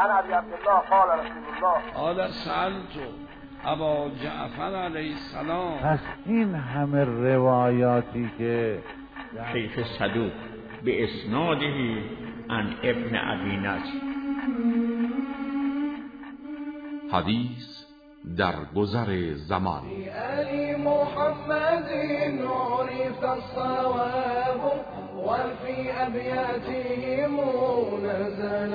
عن ابي عبدالله قال رسول الله قال سألت ابا جعفر علیه السلام. پس این همه روایاتی که شیخ صدوق به اسناده عن ابن ابی نجم. حدیث در گذر زمان. علی محمد عرف الصواب وفي ابياتهم نزل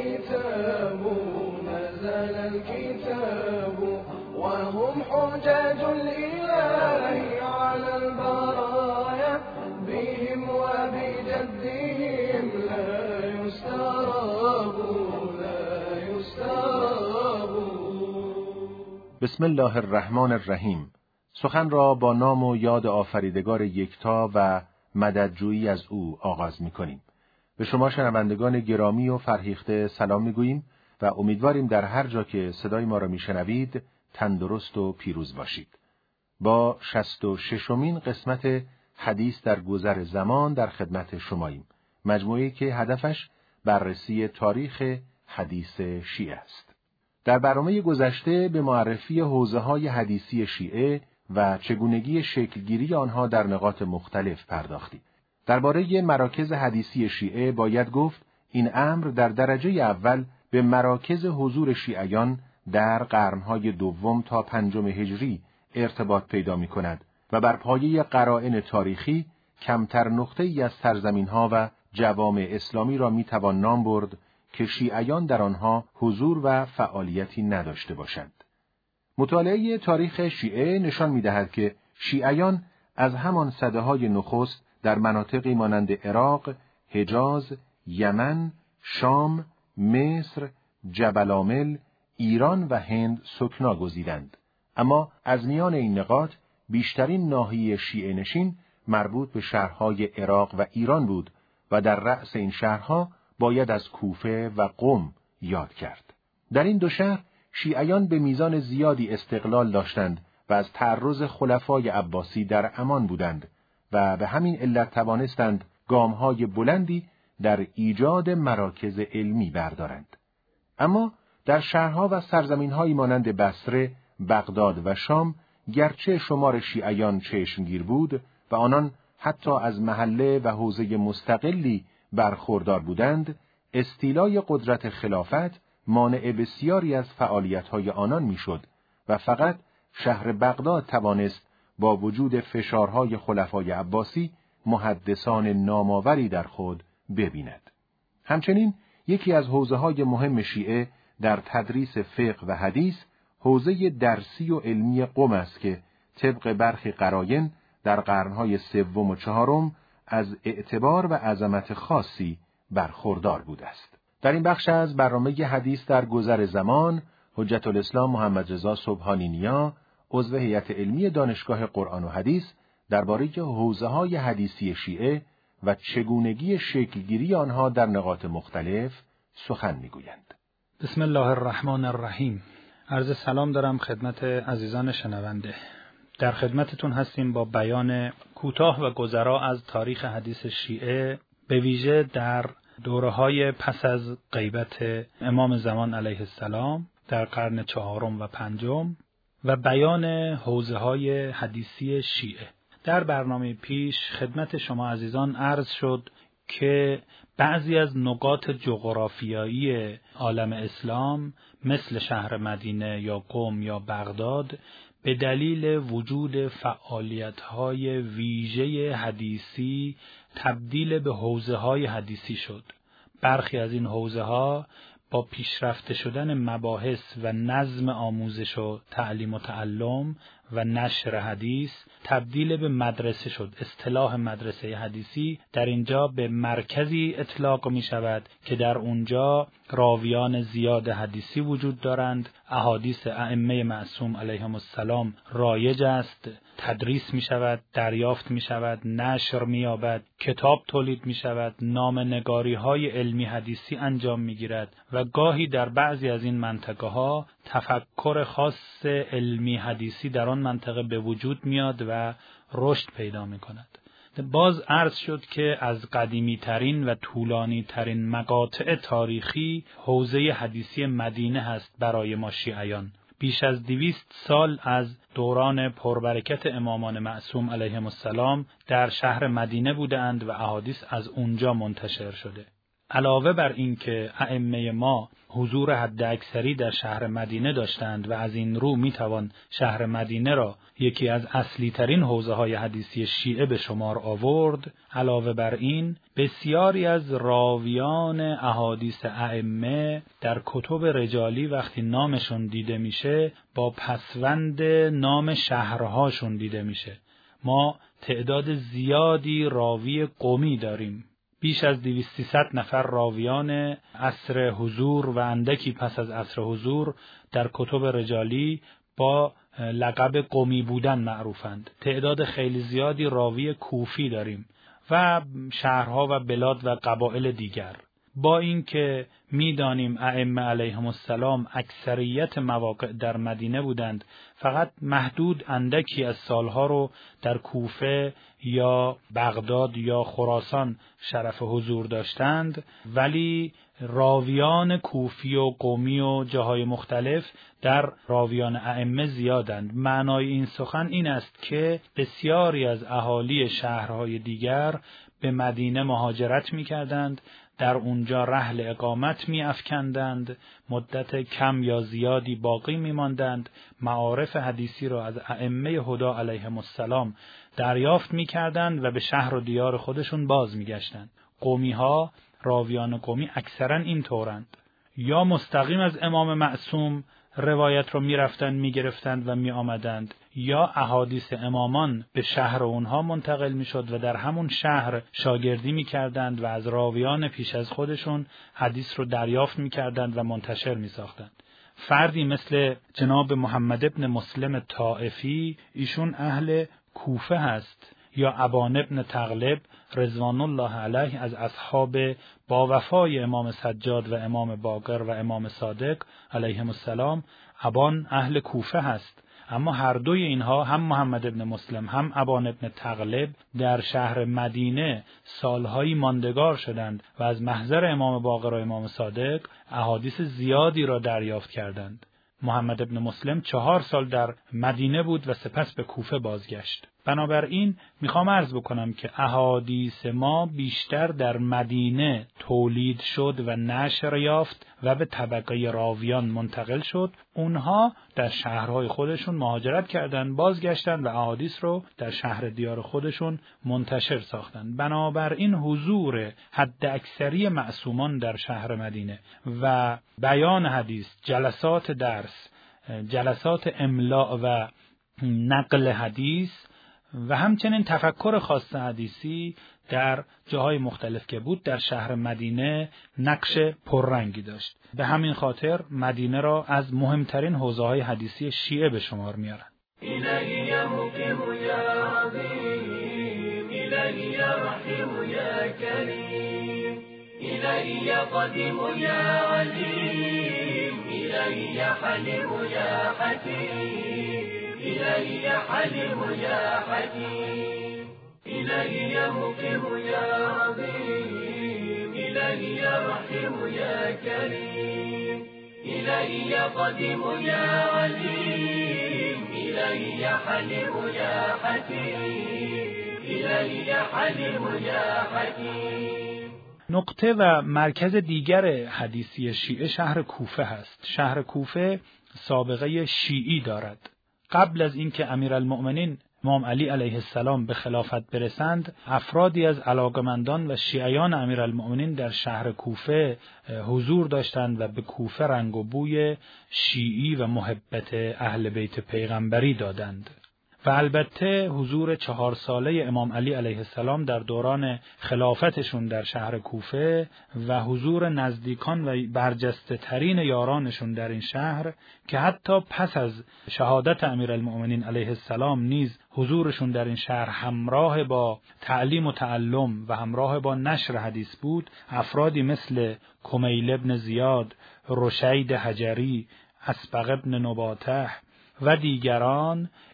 الكتاب وهم حجاج الاله على البرايا بهم وبجدهم لا يستراب. بسم الله الرحمن الرحیم. سخن را با نام و یاد آفریدگار یکتا و مددجویی از او آغاز می‌کنیم. به شما شنوندگان گرامی و فرهیخته سلام می‌گوییم و امیدواریم در هر جا که صدای ما را می‌شنوید تندرست و پیروز باشید. با 66مین قسمت حدیث در گذر زمان در خدمت شماییم. مجموعه‌ای که هدفش بررسی تاریخ حدیث شیعه است. در برنامه گذشته به معرفی حوزه‌های حدیثی شیعه و چگونگی شکلگیری آنها در نقاط مختلف پرداختیم. درباره مراکز حدیثی شیعه باید گفت این امر در درجه اول به مراکز حضور شیعیان در قرن‌های دوم تا پنجم هجری ارتباط پیدا می‌کند و بر پایه قرائن تاریخی کمتر نقطه‌ای از سرزمین‌ها و جوامع اسلامی را می‌توان نام برد که شیعیان در آنها حضور و فعالیتی نداشته باشند. مطالعه تاریخ شیعه نشان می‌دهد که شیعیان از همان سده‌های نخست در مناطقی مانند عراق، حجاز، یمن، شام، مصر، جبل عامل، ایران و هند سکنا گزیدند. اما از میان این نقاط بیشترین ناحیه شیعه نشین مربوط به شهرهای عراق و ایران بود و در رأس این شهرها باید از کوفه و قم یاد کرد. در این دو شهر شیعیان به میزان زیادی استقلال داشتند و از تعرض خلفای عباسی در امان بودند و به همین علت توانستند گام‌های بلندی در ایجاد مراکز علمی بردارند. اما در شهرها و سرزمین‌هایی مانند بصره، بغداد و شام گرچه شمار شیعیان چشمگیر بود و آنان حتی از محله و حوزه مستقلی برخوردار بودند، استیلای قدرت خلافت مانع بسیاری از فعالیت‌های آنان میشد و فقط شهر بغداد توانست با وجود فشارهای خلفای عباسی محدثان نامآوری در خود ببیند. همچنین یکی از حوزه‌های مهم شیعه در تدریس فقه و حدیث حوزه درسی و علمی قم است که طبق برخی قراین در قرن‌های سوم و چهارم از اعتبار و عظمت خاصی برخوردار بوده است. در این بخش از برنامه حدیث در گذر زمان، حجت الاسلام محمد رضا سبحانی نیا، عضو هیئت علمی دانشگاه قرآن و حدیث، درباره حوزه‌های حدیثی شیعه و چگونگی شکلگیری آنها در نقاط مختلف سخن می‌گویند. بسم الله الرحمن الرحیم. عرض سلام دارم خدمت عزیزان شنونده. در خدمتتون هستیم با بیان کوتاه و گذرا از تاریخ حدیث شیعه، به ویژه در دوره‌های پس از غیبت امام زمان علیه السلام در قرن چهارم و پنجم و بیان حوزه‌های حدیثی شیعه. در برنامه پیش خدمت شما عزیزان عرض شد که بعضی از نقاط جغرافیایی عالم اسلام مثل شهر مدینه یا قم یا بغداد به دلیل وجود فعالیت‌های ویژه حدیثی تبدیل به حوزه‌های حدیثی شد. برخی از این حوزه‌ها با پیشرفته شدن مباحث و نظم آموزش و تعلیم و تعلم و نشر حدیث تبدیل به مدرسه شد. اصطلاح مدرسه حدیثی در اینجا به مرکزی اطلاق می شود که در اونجا راویان زیاد حدیثی وجود دارند، احادیث ائمه معصوم علیهم السلام رایج است، تدریس می شود، دریافت می شود، نشر می یابد، کتاب تولید می شود، نامه‌نگاری های علمی حدیثی انجام می گیرد و گاهی در بعضی از این منطقه ها تفکر خاص علمی حدیثی در آن منطقه به وجود میاد و رشد پیدا می کند. باز عرض شد که از قدیمی ترین و طولانی ترین مقاطع تاریخی حوزه حدیثی مدینه هست برای ما شیعیان. بیش از 200 سال از دوران پربرکت امامان معصوم علیهم السلام در شهر مدینه بودند و احادیث از اونجا منتشر شده. علاوه بر این که ائمه ما حضور حد اکثری در شهر مدینه داشتند و از این رو میتوان شهر مدینه را یکی از اصلی ترین حوزه های حدیثی شیعه به شمار آورد، علاوه بر این بسیاری از راویان احادیث ائمه در کتب رجالی وقتی نامشون دیده میشه با پسوند نام شهرهاشون دیده میشه. ما تعداد زیادی راوی قمی داریم، بیش از 200-300 نفر راویان عصر حضور و اندکی پس از عصر حضور در کتب رجالی با لقب قمی بودن معروفند. تعداد خیلی زیادی راوی کوفی داریم و شهرها و بلاد و قبایل دیگر. با اینکه میدانیم ائمه علیهم السلام اکثریت مواقع در مدینه بودند، فقط محدود اندکی از سالها رو در کوفه یا بغداد یا خراسان شرف حضور داشتند، ولی راویان کوفی و قمی و جاهای مختلف در راویان ائمه زیادند. معنای این سخن این است که بسیاری از اهالی شهرهای دیگر به مدینه مهاجرت می‌کردند، در اونجا رحل اقامت می‌افکندند، مدت کم یا زیادی باقی می‌ماندند، معارف حدیثی را از ائمه هدی علیهم السلام دریافت می‌کردند و به شهر و دیار خودشون باز می‌گشتند. قومی‌ها، راویان قومی اکثراً این طورند، یا مستقیم از امام معصوم روایت رو می‌رفتند می‌گرفتند و می‌آمدند، یا احادیث امامان به شهر اونها منتقل می‌شد و در همون شهر شاگردی می‌کردند و از راویان پیش از خودشون حدیث رو دریافت می‌کردند و منتشر می‌ساختند. فردی مثل جناب محمد ابن مسلم طائفی، ایشون اهل کوفه هست، یا ابان ابن تغلب رضوان الله علیه از اصحاب با وفای امام سجاد و امام باقر و امام صادق علیهم السلام، ابان اهل کوفه هست. اما هر دوی اینها، هم محمد ابن مسلم هم ابان ابن تغلب، در شهر مدینه سالهایی ماندگار شدند و از محضر امام باقر و امام صادق احادیث زیادی را دریافت کردند. محمد ابن مسلم 4 سال در مدینه بود و سپس به کوفه بازگشت. بنابراین میخوام عرض بکنم که احادیث ما بیشتر در مدینه تولید شد و نشر یافت و به طبقه راویان منتقل شد. اونها در شهرهای خودشون مهاجرت کردند، بازگشتند و احادیث رو در شهر دیار خودشون منتشر ساختند. بنابراین حضور حد اکثری معصومان در شهر مدینه و بیان حدیث، جلسات درس، جلسات املاء و نقل حدیث و همچنین تفکر خاص حدیثی در جاهای مختلف که بود در شهر مدینه نقش پررنگی داشت. به همین خاطر مدینه را از مهمترین حوزه‌های حدیثی شیعه به شمار میارن. إلهي يا مقيم يا عظيم، إلهي يا رحيم يا كريم، إلهي يا قديم يا عليم، إلهي يا حليم يا حكيم، إلهي يا حليم يا حكيم، إلهي يا مقيم يا عظيم، إلهي يا رحيم يا كريم، إلهي يا قديم يا عليم، إلهي يا حليم يا حكيم، إلهي يا حليم يا حكيم. نقطه و مرکز دیگر حدیثی شیعه شهر کوفه هست. شهر کوفه سابقه شیعی دارد. قبل از اینکه امیرالمؤمنین امام علی علیه السلام به خلافت برسند، افرادی از علاقمندان و شیعیان امیرالمؤمنین در شهر کوفه حضور داشتند و به کوفه رنگ و بوی شیعی و محبت اهل بیت پیغمبری دادند. و البته حضور 4 ساله امام علی علیه السلام در دوران خلافتشون در شهر کوفه و حضور نزدیکان و برجسته ترین یارانشون در این شهر که حتی پس از شهادت امیرالمؤمنین علیه السلام نیز حضورشون در این شهر همراه با تعلیم و تعلم و همراه با نشر حدیث بود، افرادی مثل کمیل ابن زیاد، رشید حجری، اسبق ابن نباته و دیگران،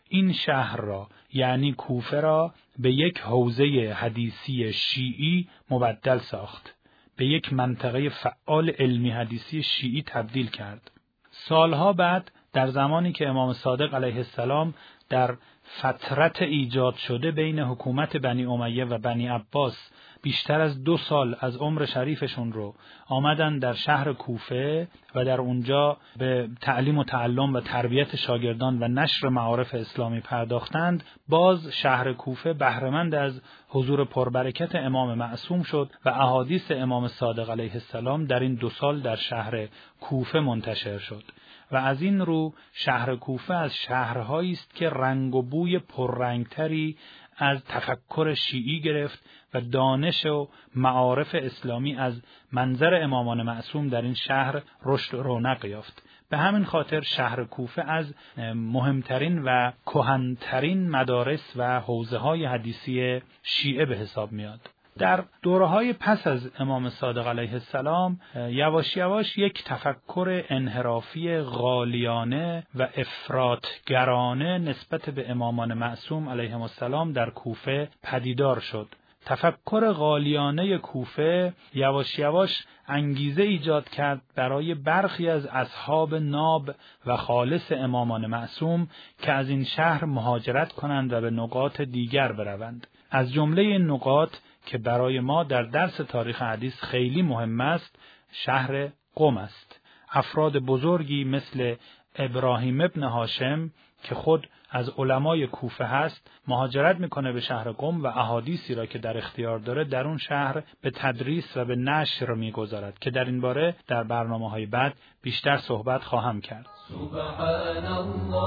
این شهر را یعنی کوفه را به یک حوزه حدیثی شیعی مبدل ساخت، به یک منطقه فعال علمی حدیثی شیعی تبدیل کرد. سالها بعد در زمانی که امام صادق علیه السلام در فترت ایجاد شده بین حکومت بنی امیه و بنی عباس بیشتر از 2 سال از عمر شریفشون رو آمدن در شهر کوفه و در اونجا به تعلیم و تعلم و تربیت شاگردان و نشر معارف اسلامی پرداختند، باز شهر کوفه بهره‌مند از حضور پربرکت امام معصوم شد و احادیث امام صادق علیه السلام در این 2 سال در شهر کوفه منتشر شد و از این رو شهر کوفه از شهرهایی است که رنگ و بوی پررنگتری از تفکر شیعی گرفت و دانش و معارف اسلامی از منظر امامان معصوم در این شهر رشد و رونق یافت. به همین خاطر شهر کوفه از مهمترین و کهن‌ترین مدارس و حوزه‌های حدیثی شیعه به حساب میاد. در دوره‌های پس از امام صادق علیه السلام یواش یواش یک تفکر انحرافی غالیانه و افراطگرانه نسبت به امامان معصوم علیهم السلام در کوفه پدیدار شد. تفکر غالیانه کوفه یواش یواش انگیزه ایجاد کرد برای برخی از اصحاب ناب و خالص امامان معصوم که از این شهر مهاجرت کنند و به نقاط دیگر بروند. از جمله این نقاط که برای ما در درس تاریخ حدیث خیلی مهم است، شهر قم است. افراد بزرگی مثل ابراهیم ابن هاشم که خود از علمای کوفه هست مهاجرت میکنه به شهر قم و احادیثی را که در اختیار داره در اون شهر به تدریس و به نشر میگذارد که در این باره در برنامه‌های بعد بیشتر صحبت خواهم کرد. سبحان الله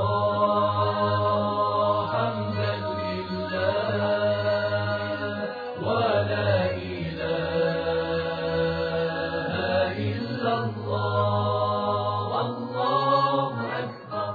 حمدا لله و لا اله الا الله والله اکبر.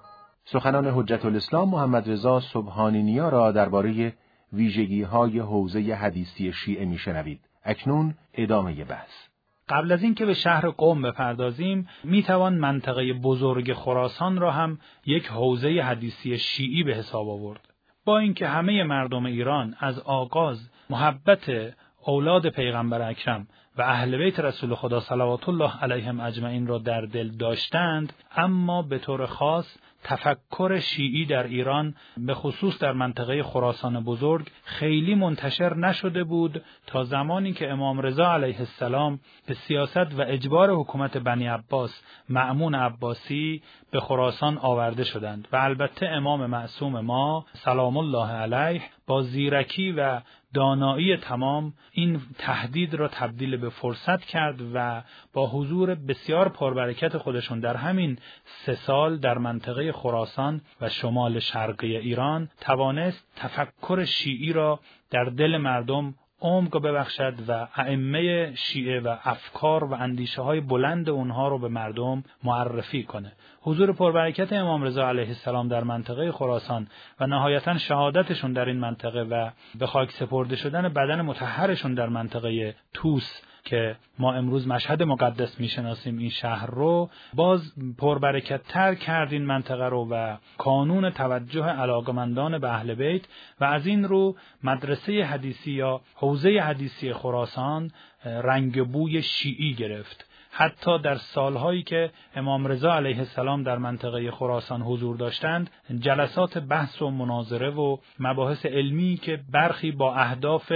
سخنان حجت الاسلام محمد رضا سبحانی نیا را درباره ویژگی‌های حوزه حدیثی شیعه میشنوید. اکنون ادامه بحث. قبل از اینکه به شهر قم بپردازیم، میتوان منطقه بزرگ خراسان را هم یک حوزه حدیثی شیعی به حساب آورد. با اینکه همه مردم ایران از آغاز محبت اولاد پیغمبر اکرم و اهل بیت رسول خدا صلوات الله علیهم اجمعین را در دل داشتند، اما به طور خاص تفکر شیعی در ایران به خصوص در منطقه خراسان بزرگ خیلی منتشر نشده بود تا زمانی که امام رضا علیه السلام به سیاست و اجبار حکومت بنی عباس مأمون عباسی به خراسان آورده شدند و البته امام معصوم ما سلام الله علیه با زیرکی و دانایی تمام این تهدید را تبدیل به فرصت کرد و با حضور بسیار پربرکت خودشون در همین 3 سال در منطقه خراسان و شمال شرقی ایران توانست تفکر شیعی را در دل مردم عمق ببخشد و ائمه شیعه و افکار و اندیشه های بلند اونها رو به مردم معرفی کنه. حضور پربرکت امام رضا علیه السلام در منطقه خراسان و نهایتاً شهادتشون در این منطقه و به خاک سپرده شدن بدن مطهرشون در منطقه طوس که ما امروز مشهد مقدس میشناسیم این شهر رو باز پربرکت تر کرد این منطقه رو و کانون توجه علاقمندان به اهل بیت و از این رو مدرسه حدیثی یا حوزه حدیثی خراسان رنگ بوی شیعی گرفت. حتی در سالهایی که امام رضا علیه السلام در منطقه خراسان حضور داشتند، جلسات بحث و مناظره و مباحث علمی که برخی با اهداف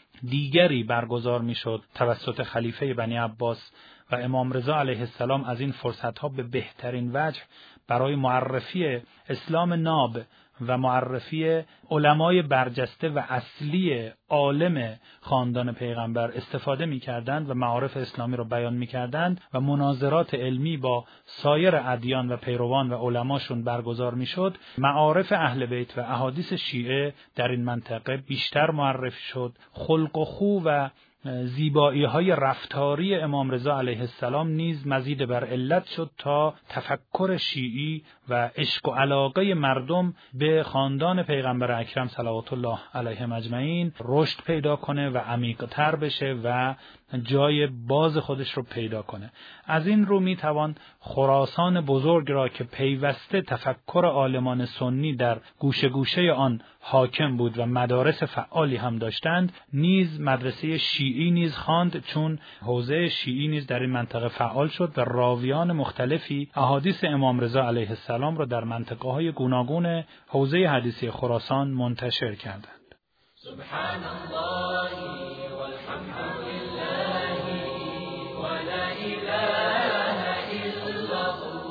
دیگری برگزار میشد توسط خلیفه بنی عباس و امام رضا علیه السلام از این فرصتها به بهترین وجه برای معرفی اسلام ناب و معرفی علمای برجسته و اصلی عالم خاندان پیغمبر استفاده می‌کردند و معارف اسلامی را بیان می‌کردند و مناظرات علمی با سایر ادیان و پیروان و علماشون برگزار می‌شد. معارف اهل بیت و احادیث شیعه در این منطقه بیشتر معرفی شد. خلق و خو و زیبایی‌های رفتاری امام رضا علیه السلام نیز مزید بر علت شد تا تفکر شیعی و عشق و علاقه مردم به خاندان پیغمبر اکرم صلوات الله علیه اجمعین رشد پیدا کنه و عمیق‌تر بشه و جای باز خودش رو پیدا کنه. از این رو میتوان خراسان بزرگ را که پیوسته تفکر عالمان سنی در گوشه گوشه آن حاکم بود و مدارس فعالی هم داشتند، نیز مدرسه شیعی نیز خواند، چون حوزه شیعی نیز در این منطقه فعال شد و راویان مختلفی احادیث امام رضا علیه السلام را در منطقه‌های گوناگون حوزه حدیثی خراسان منتشر کردند. سبحان الله والحمد لله ولا اله الا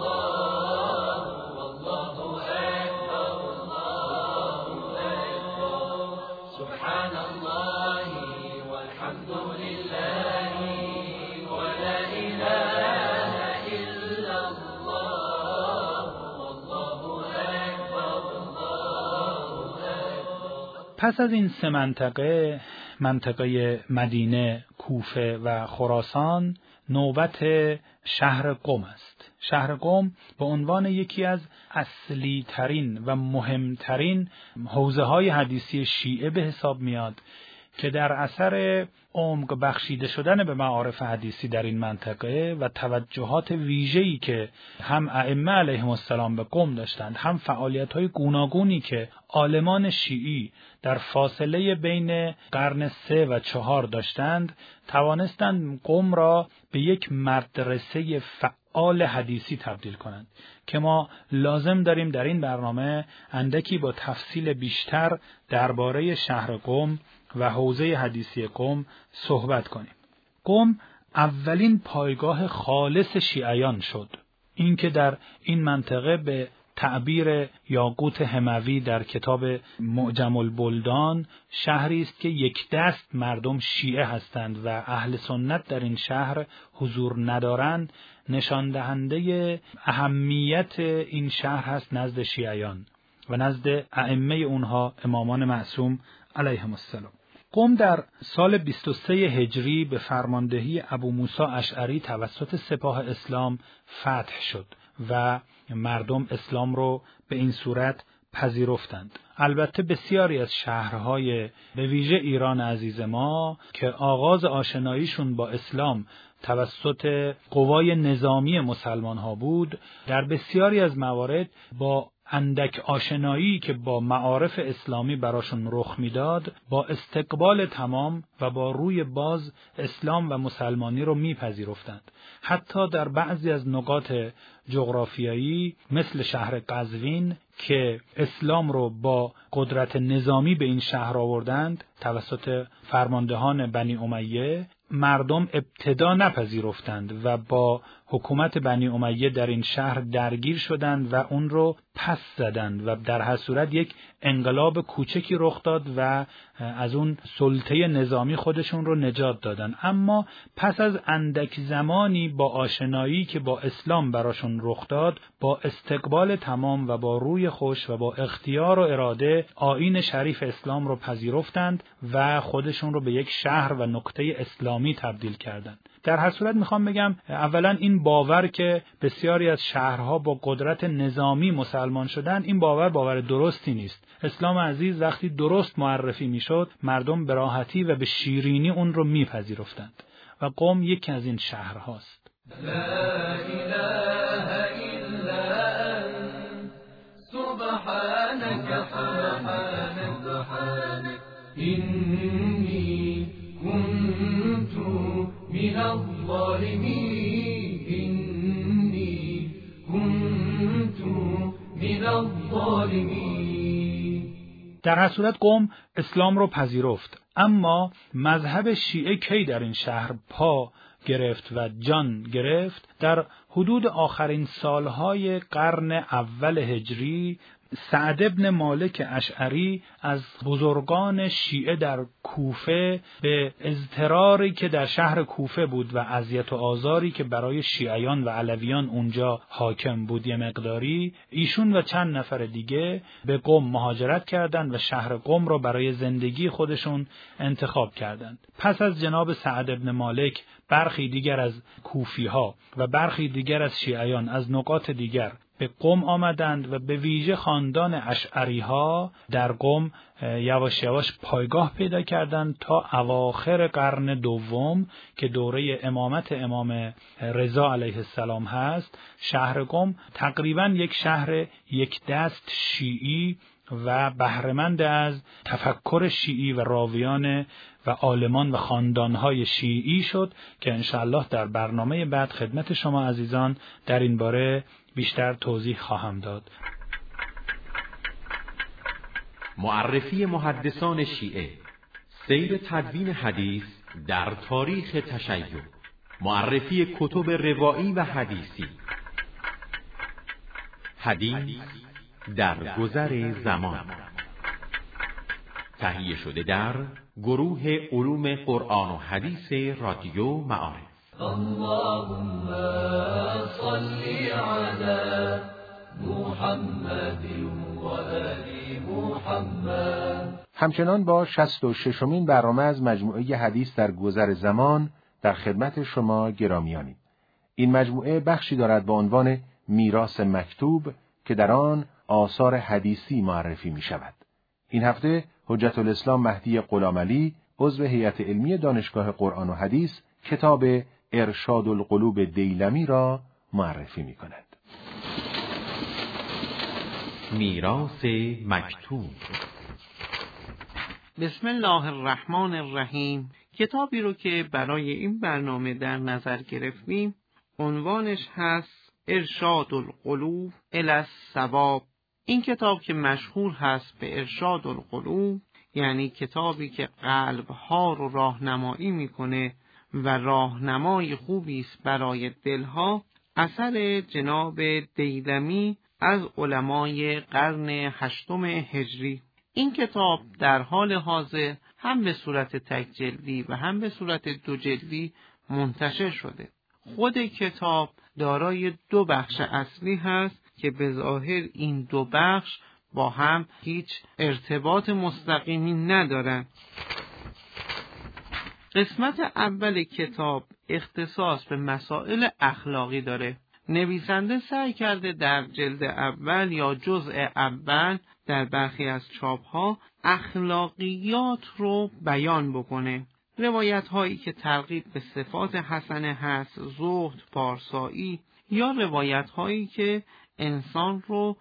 الله والله اکبر الله اکبر سبحان الله والحمد لله ولا اله الا الله والله اکبر الله اکبر. پس از این سه منطقه مدینه، کوفه و خراسان، نوبت شهر قم است. شهر قم به عنوان یکی از اصلی ترین و مهمترین حوزه های حدیثی شیعه به حساب میاد که در اثر عمق بخشیده شدن به معارف حدیثی در این منطقه و توجهات ویژه‌ای که هم ائمه علیهم السلام به قم داشتند، هم فعالیت‌های گوناگونی که عالمان شیعی در فاصله بین قرن 3 و 4 داشتند، توانستند قم را به یک مدرسه فعال حدیثی تبدیل کنند که ما لازم داریم در این برنامه اندکی با تفصیل بیشتر درباره شهر قم و حوزه حدیثی قم صحبت کنیم. قم اولین پایگاه خالص شیعیان شد. اینکه در این منطقه به تعبیر یاقوت هموی در کتاب معجم البلدان شهری است که یک دست مردم شیعه هستند و اهل سنت در این شهر حضور ندارند، نشان دهنده اهمیت این شهر هست نزد شیعیان و نزد ائمه اونها امامان معصوم علیهم السلام. قم در سال 23 هجری به فرماندهی ابو موسی اشعری توسط سپاه اسلام فتح شد و مردم اسلام رو به این صورت پذیرفتند. البته بسیاری از شهرهای به ویژه ایران عزیز ما که آغاز آشناییشون با اسلام توسط قوای نظامی مسلمان ها بود، در بسیاری از موارد با اندک آشنایی که با معارف اسلامی براشون رخ میداد، با استقبال تمام و با روی باز اسلام و مسلمانی رو میپذیرفتند. حتی در بعضی از نقاط جغرافیایی مثل شهر قزوین که اسلام رو با قدرت نظامی به این شهر آوردند توسط فرماندهان بنی امیه، مردم ابتدا نپذیرفتند و با حکومت بنی امیه در این شهر درگیر شدند و اون رو پس زدند و در هر صورت یک انقلاب کوچکی رخ داد و از اون سلطه نظامی خودشون رو نجات دادن. اما پس از اندک زمانی با آشنایی که با اسلام براشون رخ داد، با استقبال تمام و با روی خوش و با اختیار و اراده آیین شریف اسلام رو پذیرفتند و خودشون رو به یک شهر و نقطه اسلامی تبدیل کردند. در هر صورت میخوام بگم اولا این باور که بسیاری از شهرها با قدرت نظامی مسلمان شدن، این باور درستی نیست. اسلام عزیز وقتی درست معرفی میشد، مردم به راحتی و به شیرینی اون رو میپذیرفتند و قم یکی از این شهرهاست. لا اله الا انت سبحانك سبحانك اینی كنت من الظالمين إني كنت من الظالمين. در هر صورت قم اسلام رو پذیرفت، اما مذهب شیعه کی در این شهر پا گرفت و جان گرفت؟ در حدود آخرین سالهای قرن اول هجری سعد ابن مالک اشعری از بزرگان شیعه در کوفه به اضطراری که در شهر کوفه بود و اذیت و آزاری که برای شیعیان و علویان اونجا حاکم بود یه مقداری، ایشون و چند نفر دیگه به قم مهاجرت کردند و شهر قم را برای زندگی خودشون انتخاب کردند. پس از جناب سعد ابن مالک برخی دیگر از کوفی ها و برخی دیگر از شیعیان از نقاط دیگر به قم آمدند و به ویژه خاندان اشعری ها در قم یواش یواش پایگاه پیدا کردند تا اواخر قرن دوم که دوره امامت امام رضا علیه السلام هست. شهر قم تقریبا یک شهر یک دست شیعی و بهره‌مند از تفکر شیعی و راویان و عالمان و خاندانهای شیعی شد که انشاءالله در برنامه بعد خدمت شما عزیزان در این باره بیشتر توضیح خواهم داد. معرفی محدثان شیعه، سیر تدوین حدیث در تاریخ تشیع، معرفی کتب روایی و حدیثی، حدیث در گذر زمان، تهیه شده در گروه علوم قرآن و حدیث رادیو معارف. اللهم صل على محمد و آل محمد. همچنان با 66مین برنامه از مجموعه حدیث در گذر زمان در خدمت شما گرامیانیم. این مجموعه بخشی دارد با عنوان میراث مکتوب که در آن آثار حدیثی معرفی می شود. این هفته حجت الاسلام مهدی غلامعلی عضو هیئت علمی دانشگاه قرآن و حدیث کتاب ارشاد القلوب دیلمی را معرفی می کند. میراث مکتوب. بسم الله الرحمن الرحیم. کتابی رو که برای این برنامه در نظر گرفتیم عنوانش هست ارشاد القلوب الی الصواب. این کتاب که مشهور هست به ارشاد القلوب یعنی کتابی که قلبها رو راهنمایی میکنه و راهنمای خوبی است برای دلها، اثر جناب دیلمی از علمای قرن 8 هجری. این کتاب در حال حاضر هم به صورت تک جلدی و هم به صورت 2 جلدی منتشر شده. خود کتاب دارای 2 بخش اصلی هست که به ظاهر این 2 بخش با هم هیچ ارتباط مستقیمی ندارند. قسمت اول کتاب اختصاص به مسائل اخلاقی داره. نویسنده سعی کرده در جلد اول یا جزء اول در برخی از چاپ‌ها اخلاقیات رو بیان بکنه. روایت هایی که ترغیب به صفات حسنه هست، زهد، پارسایی، یا روایت هایی که انسان رو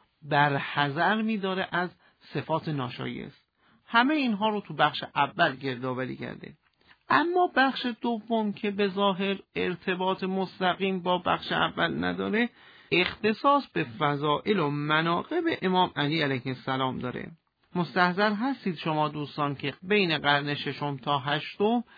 برحذر می‌داره از صفات ناشایست. همه اینها رو تو بخش اول گردآوری کرده. اما بخش دوم که به ظاهر ارتباط مستقیم با بخش اول نداره، اختصاص به فضائل و مناقب امام علی علیه السلام داره. مستحضر هستید شما دوستان که بین قرن 6 تا 8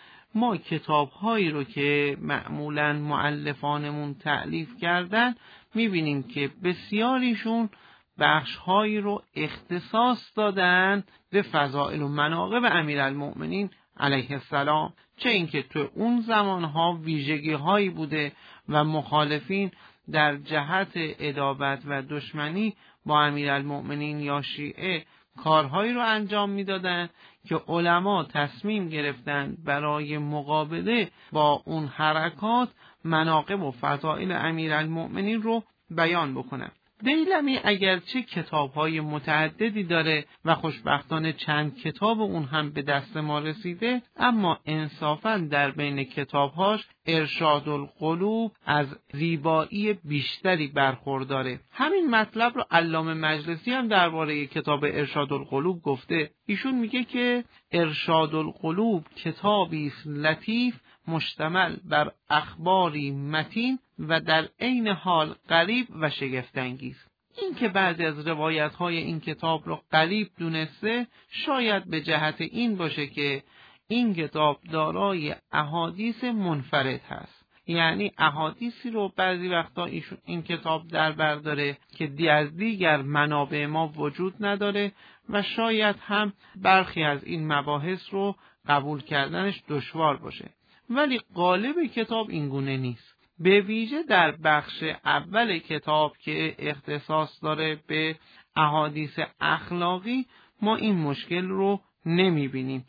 ما کتاب‌هایی رو که معمولاً مؤلفانمون تألیف کردن می‌بینیم که بسیاریشون بخش‌هایی رو اختصاص دادن به فضائل و مناقب امیرالمؤمنین علیه السلام، چه اینکه تو اون زمانها ویژگی‌هایی بوده و مخالفین در جهت عداوت و دشمنی با امیرالمؤمنین یا شیعه کارهایی رو انجام میدادن که علما تصمیم گرفتن برای مقابله با اون حرکات مناقب و فضائل امیرالمؤمنین رو بیان بکنن. دیلمی اگرچه کتاب‌های متعددی داره و خوشبختانه چند کتاب اون هم به دست ما رسیده، اما انصافاً در بین کتاب‌هاش ارشاد القلوب از زیبایی بیشتری برخورداره. همین مطلب رو علامه مجلسی هم درباره کتاب ارشاد القلوب گفته. ایشون میگه که ارشاد القلوب کتابی است لطیف مشتمل بر اخباری متین و در عین حال غریب و شگفت‌انگیز. این که بعضی از روایت‌های این کتاب رو غریب دونسته شاید به جهت این باشه که این کتاب دارای احادیث منفرد هست، یعنی احادیثی رو بعضی وقتا این کتاب در بر داره که از دیگر منابع ما وجود نداره و شاید هم برخی از این مباحث رو قبول کردنش دشوار باشه. ولی غالب کتاب اینگونه نیست. به ویژه در بخش اول کتاب که اختصاص داره به احادیث اخلاقی ما این مشکل رو نمیبینیم.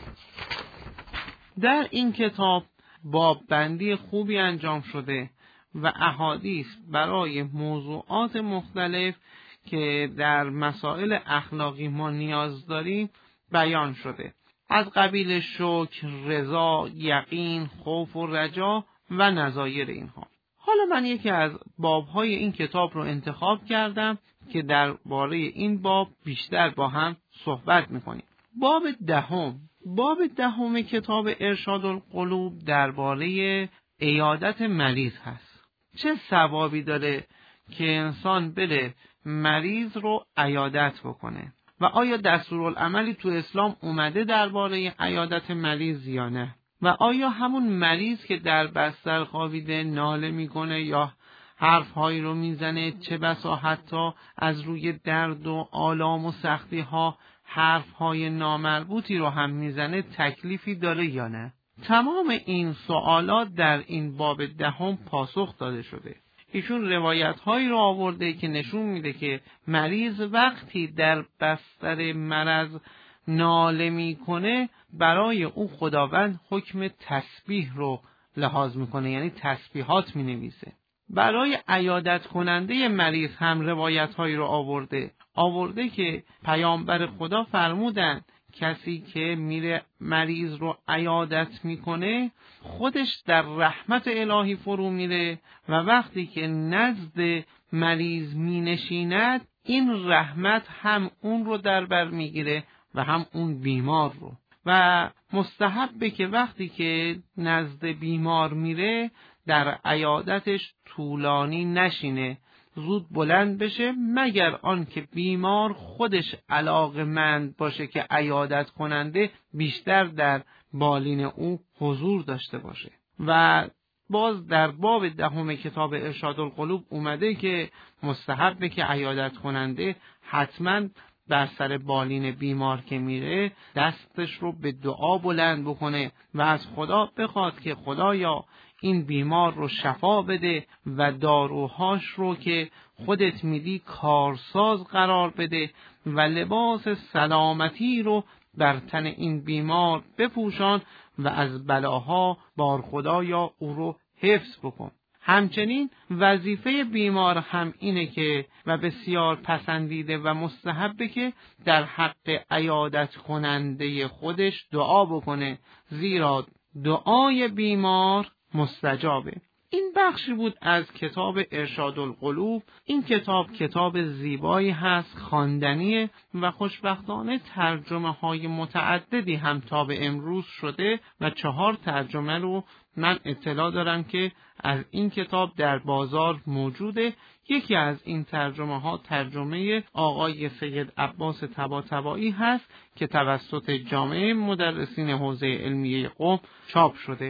در این کتاب باب بندی خوبی انجام شده و احادیث برای موضوعات مختلف که در مسائل اخلاقی ما نیاز داریم بیان شده، از قبیل شکر، رضا، یقین، خوف و رجا و نظایر اینها. حالا من یکی از بابهای این کتاب رو انتخاب کردم که درباره این باب بیشتر با هم صحبت میکنیم. باب دهم کتاب ارشاد القلوب درباره عیادت مریض هست. چه ثوابی داره که انسان بره مریض رو عیادت بکنه و آیا دستورالعملی تو اسلام اومده درباره عیادت مریض یا نه؟ و آیا همون مریض که در بستر خوابیده ناله میکنه یا حرفهایی رو میزنه، چه بسا حتی از روی درد و آلام و سختی ها حرفهای نامربوطی رو هم میزنه، تکلیفی داره یا نه؟ تمام این سوالات در این باب دهم پاسخ داده شده. ایشون روایت هایی رو آورده که نشون میده که مریض وقتی در بستر مرض ناله میکنه برای او خداوند حکم تسبیح رو لحاظ میکنه، یعنی تسبیحات مینویسه. برای عیادت کننده مریض هم روایت هایی رو آورده که پیامبر خدا فرمودن کسی که میره مریض رو عیادت میکنه خودش در رحمت الهی فرو میره و وقتی که نزد مریض مینشیند این رحمت هم اون رو در بر میگیره و هم اون بیمار رو. و مستحبه که وقتی که نزد بیمار میره در عیادتش طولانی نشینه، زود بلند بشه، مگر آنکه بیمار خودش علاقه‌مند باشه که عیادت کننده بیشتر در بالین او حضور داشته باشه. و باز در باب دهم کتاب ارشاد القلوب اومده که مستحبه که عیادت کننده حتما بر سر بالین بیمار که میره دستش رو به دعا بلند بکنه و از خدا بخواد که خدایا این بیمار رو شفا بده و داروهاش رو که خودت میدی کارساز قرار بده و لباس سلامتی رو بر تن این بیمار بپوشان و از بلاها بار خدایا او رو حفظ بکن. همچنین وظیفه بیمار هم اینه که و بسیار پسندیده و مستحبه که در حق عیادت کننده خودش دعا بکنه، زیرا دعای بیمار مستجابه. این بخشی بود از کتاب ارشاد القلوب. این کتاب زیبایی هست، خواندنیه و خوشبختانه ترجمه های متعددی هم تا به امروز شده و 4 ترجمه رو من اطلاع دارم که از این کتاب در بازار موجوده. یکی از این ترجمه ها ترجمه آقای سید عباس طباطبایی هست که توسط جامعه مدرسین حوزه علمیه قم چاپ شده.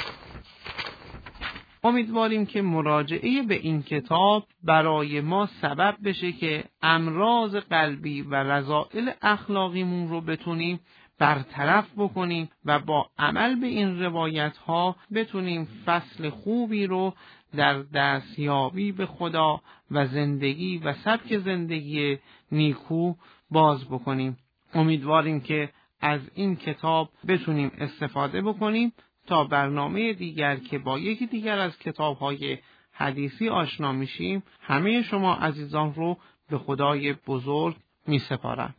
امیدواریم که مراجعه به این کتاب برای ما سبب بشه که امراض قلبی و رذائل اخلاقیمون رو بتونیم برطرف بکنیم و با عمل به این روایت ها بتونیم فصل خوبی رو در دستیابی به خدا و زندگی و سبک زندگی نیکو باز بکنیم. امیدواریم که از این کتاب بتونیم استفاده بکنیم تا برنامه دیگر که با یکی دیگر از کتاب‌های حدیثی آشنا میشیم. همه شما عزیزان رو به خدای بزرگ میسپارم.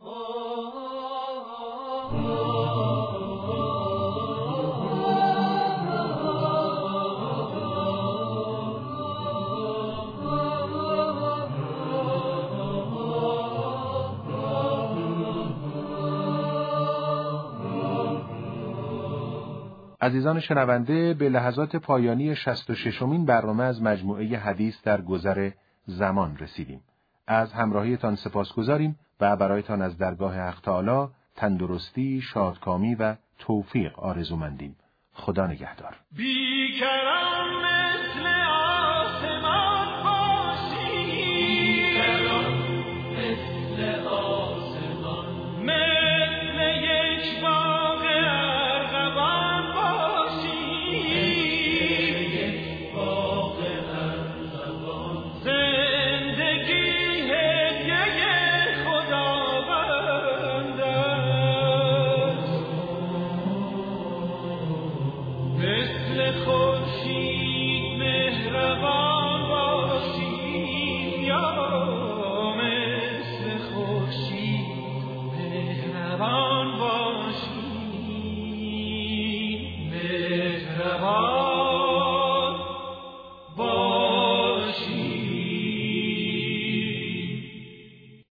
عزیزان شنونده، به لحظات پایانی 66مین برنامه از مجموعه حدیث در گذر زمان رسیدیم. از همراهیتان سپاسگزاریم و برایتان از درگاه حق تعالی تندرستی، شادکامی و توفیق آرزومندیم. خدا نگهدار. بیکرم مثل